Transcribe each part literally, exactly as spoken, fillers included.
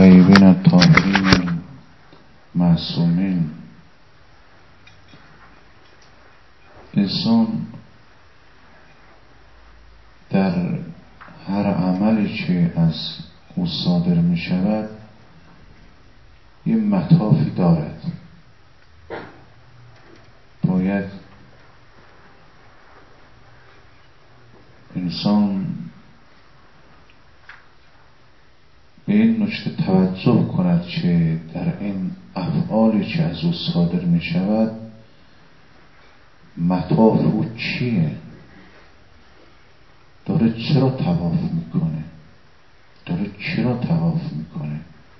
الطیبین الطاهرین معصومین. انسان در هر عملی که از او صادر می شود یه مطافی دارد. باید انسان به این نکته توجه کند که در این افعالی که از او صادر می شود مطاف او چیه؟ داره چرا طواف میکنه؟ داره چرا طواف میکنه؟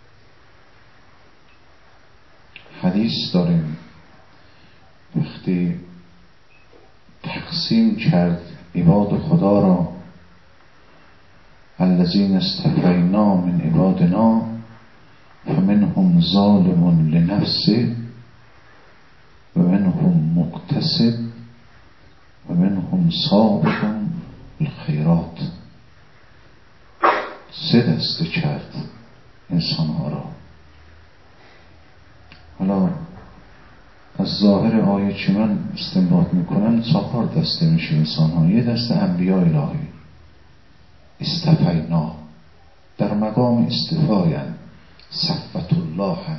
حدیث داریم وقتی تقسیم کرد عباد خدا را، الذین اصطفینا من عبادنا فمنهم ظالم لنفسه و منهم مقتصد و منهم سابق الخیرات. سه دسته کرد انسانها را. حالا از ظاهر آیه چه من استنباط میکنم چهار دسته میشه انسانها. یه دسته انبیاء الهی استفینا، در مقام استفایند، صفوت الله هند،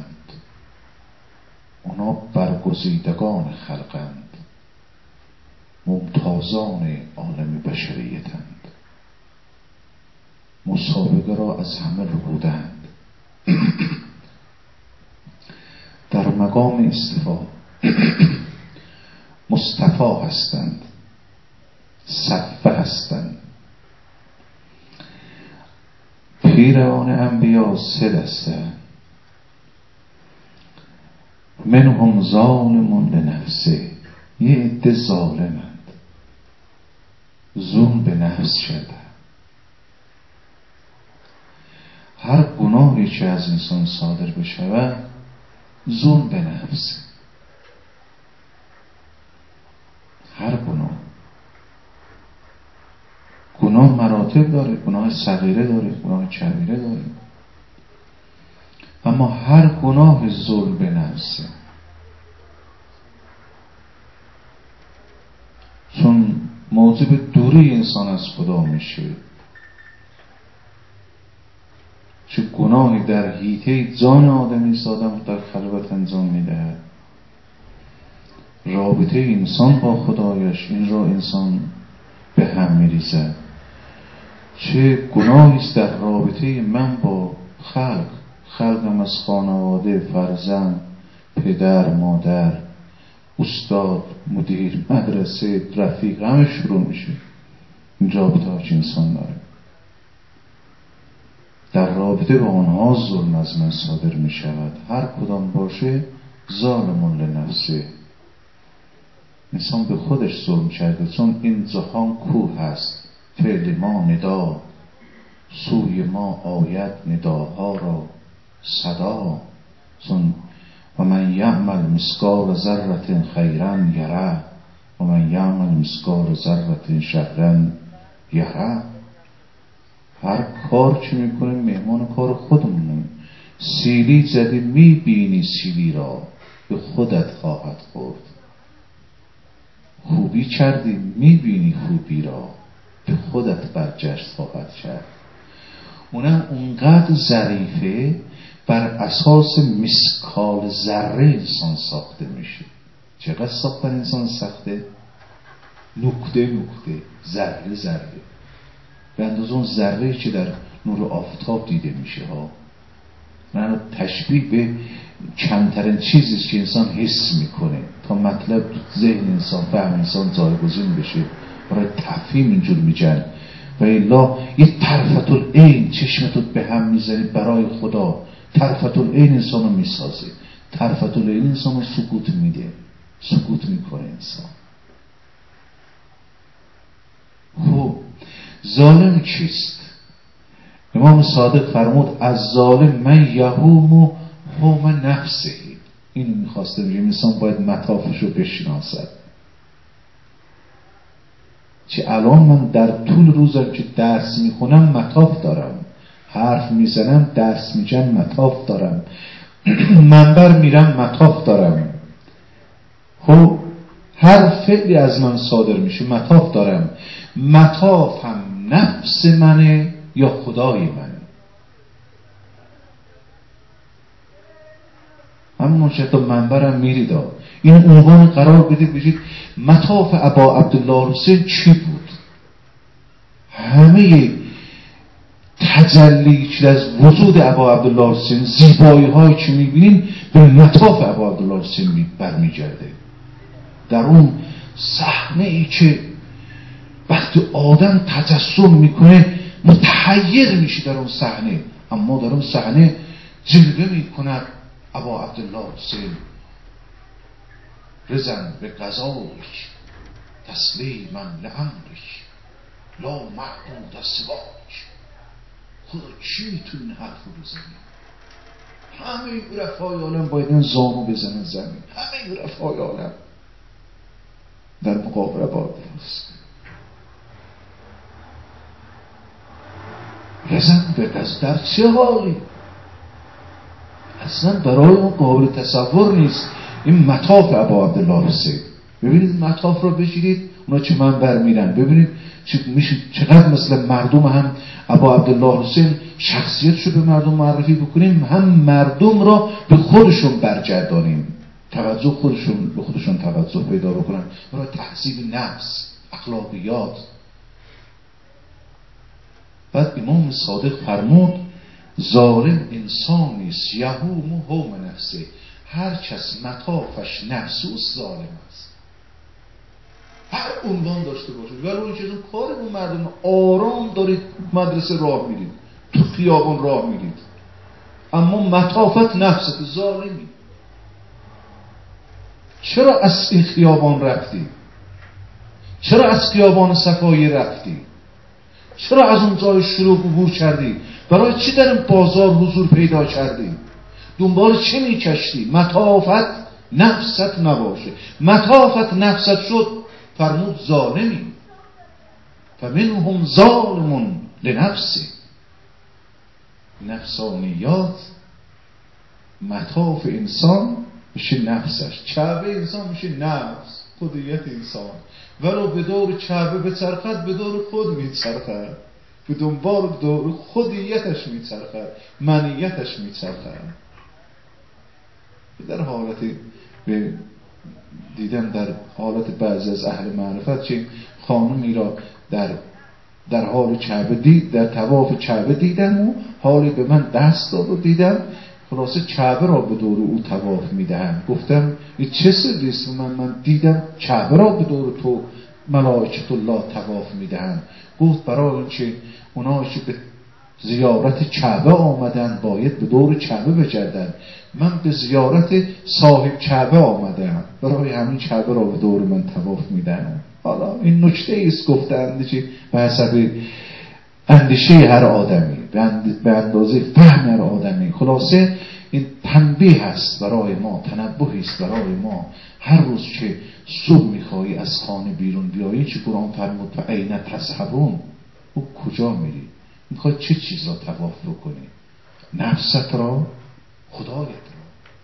اونا برگزیدگان خلقند، ممتازان عالم بشریتند، مسابقه را از همه ربودند. در مقام استفا مصطفی هستند، صفه هستند. پیروان انبیا سه دسته، منهم ظالم لنفسه، یه عده ظالمند، ظلم به نفس شده. هر گناهی که از انسان صادر بشود ظلم به نفس. هر گناه گناه مراتب داره، گناه صغیره داره، گناه کبیره داره، اما هر گناه ظلم به نفسه. چون موجب دوری انسان از خدا میشه. چه گناهی در حیطه جان آدمی آدم در خلوت انجام میدهد. رابطه انسان با خدایش، این را انسان به هم میریزد. چه گناهی است در رابطه من با خلق، خلقم از خانواده، فرزند، پدر، مادر، استاد، مدیر، مدرسه، رفیق، همه شروع میشه. این رابطه ها که انسان داره، در رابطه با آنها ظلم از من صادر می شود. هر کدام باشه ظالم لنفسه. انسان به خودش ظلم کرده. چون این جهان کوه هست، فعل ما ندا، سوی ما آید نداها را صدا. چون و من یعمل مثقال ذره خیرا یره و من یعمل مثقال ذره شرا یره. هر کار چه میکنیم مهمان کار خودمونه. سیلی زدی میبینی سیلی را، به خودت خواهد خورد. خوبی کردی میبینی خوبی را، به خودت برجست خواهد کرد. اونم اونقدر ظریفه، بر اساس مسکال ذره انسان ساخته میشه. چقدر ساختن انسان سخته؟ نقطه نقطه، ذره ذره، به اندازه اون ذره‌ای که در نور آفتاب دیده میشه ها. من تشبیه به کمترین چیزیست که انسان حس میکنه تا مطلب ذهن انسان، فهم انسان جایگزین بشه. برای تفهیم اینجور میجن. و الا یه طرفت العین چشمتو به هم میزنی برای خدا. طرفت العین انسانو میسازه. طرفت العین انسانو سکوت میده، سکوت میکنه انسان. خب ظالم چیست؟ امام صادق فرمود از ظالم من یهوم هم نفسه. این میخواسته میگه انسان باید مطافش رو بشناسد. چه الان من در طول روزم که درس میخونم مطاف دارم. حرف میزنم درس میگم مطاف دارم، منبر میرم مطاف دارم، خب هر فعلی از من صادر میشه مطاف دارم. مطاف هم نفس منه یا خدای منه؟ همون شتا منبرم میرید ها. این عنوان قرار بدید بشید مطاف ابا عبدالله حسین چی بود؟ همه تجلی که از وجود ابا عبدالله حسین، زیبایی هایی که میبینیم به مطاف ابا عبدالله حسین برمیگرده. در اون صحنه ای که وقتی آدم تجسم میکنه متحیر میشه در اون صحنه، اما در اون صحنه جلوه میکند ابا عبدالله حسین رزن به قضایک تسلیما لامرک لا معبود سواک. خدا چی میتونه این حرف رو بزنه؟ همه عرفای عالم باید این زانو بزنن زمین، همه عرفای عالم در مقابل ابا عبدالله حسین رزن به قضایک. در چه حالی؟ اصلا برای ما قابل تصور نیست این مطاف ابا عبدالله حسین. ببینید مطاف رو بگیرید، اونا چه منبر میرن، ببینید چقدر مثل مردم هم ابا عبدالله حسین شخصیتشو به مردم معرفی بکنیم، هم مردم را به خودشون برگردانیم، توجه خودشون به خودشون توجه پیدا بکنن، برای تهذیب نفس، اخلاقیات. بعد امام صادق فرمود ظالم انسانی است یهوم هوم نفسه، هر کس مطافش نفس اوست ظالم است. هر عنوان داشته باشید، ولی اون چیزون کارمون مردم آرام دارید مدرسه راه میرید، تو خیابان راه میرید، اما مطافت نفست، ظالمی. چرا از این خیابان رفتی؟ چرا از خیابان صفایی رفتی؟ چرا از اون جای شروع عبور کردی؟ برای چی در این بازار حضور پیدا کردی؟ دنبال چه میکشتی؟ مطافت نفست نباشه. مطافت نفست شد فرمود ظالمی. فمنهم ظالم لنفسه. نفسانیات مطاف انسان میشه نفسش، کعبه انسان میشه نفس، خودیت انسان. ولو به دور کعبه بچرخد به دور خود میچرخد، به دنبال دور خودیتش میچرخد، منیتش میچرخد. در حالت به دیدم در حالت بعضی از اهل معرفت چه خانمی را در در حال کعبه دید، در طواف کعبه دیدم و حالی به من دست داد و دیدم خلاصه کعبه را به دور او طواف میدهم. گفتم این چه سریست؟ من من دیدم کعبه را به دور تو ملائکت الله طواف میدهم. گفت برای اینکه اونایی که به زیارت کعبه آمدن باید به دور کعبه بگردن، من به زیارت صاحب کعبه آمدم، برای همین کعبه را به دور من طواف میدم. حالا این نکته ایست گفتند که به حسب اندیشه هر آدمی، به اندازه فهم هر آدمی. خلاصه این تنبیه هست برای ما، تنبیه است برای ما. هر روز که صبح میخوایی از خانه بیرون بیایی، چه قرآن فرمود و عین تذهبون، او کجا میری؟ میخوای چه چیز را طواف بکنی؟ نفست را، خدایت را.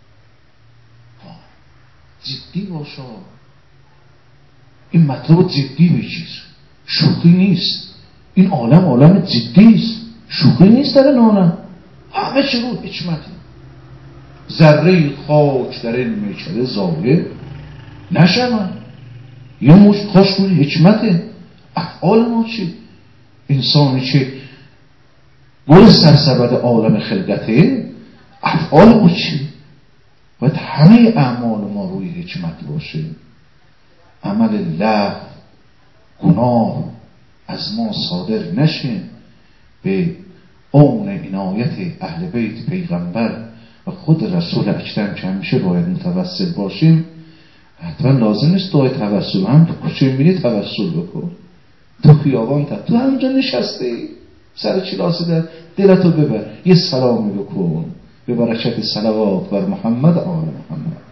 جدی باشا، این مطلب جدی بگیر، شوخی نیست. این عالم عالم جدی است، شوخی نیست در این عالم. همه چی رو حکمته. ذره خاک در این میکده ظاهر نشود، یه مشت خاک روی حکمته. افعال ما چی؟ انسانی که گل سرسبد عالم خلقته، افعال ما چی؟ باید همه اعمال ما روی حکمت باشه. عمل لغو، گناه از ما صادر نشه. به اون عنایت اهل بیت پیغمبر و خود رسول اکرم که همیشه باید متوسل باشیم. حتما لازم نیست دعای توسل، هم تو کوچه میری توسل بکن، تو خیابان تا تو همونجا نشسته سر کلاس در دلتو ببر، یه سلامی بکن به برکت صلوات بر محمد آل محمد.